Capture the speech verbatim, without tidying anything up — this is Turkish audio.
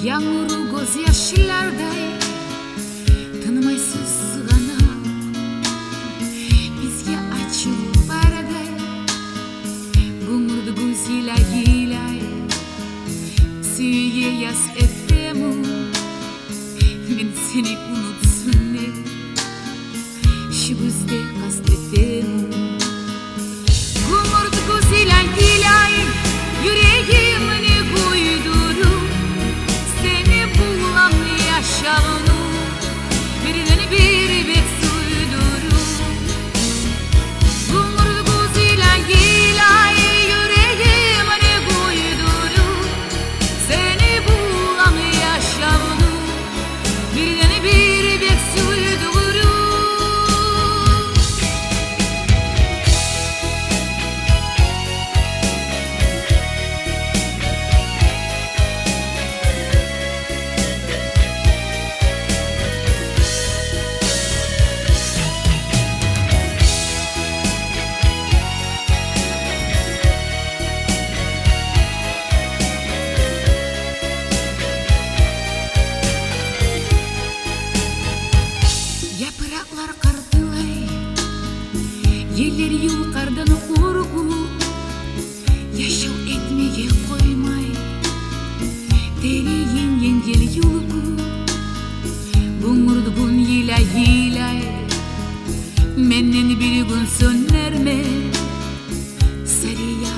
Yağmuru gözyaşlarday tanımaysız sığanak, bizge açılıp baraday gumurdu guzila gilay süye yas etemu men seni unutsun ne şu gözde kastetemu gumurdu guzila gilay yüreğimini koyduru seni bulam yaşalını birden bir bek suyduru gumurdu guzila gilay yüreğimini koyduru seni bulam yaşalını birden bir bek suyduru Yapraklar kardılay, yeller yulkardan urgu, yaşav etmeye koymay, tereyin yengel yulgu, gumurdugun yilay yilay, menden bir gün sönerme, sarıya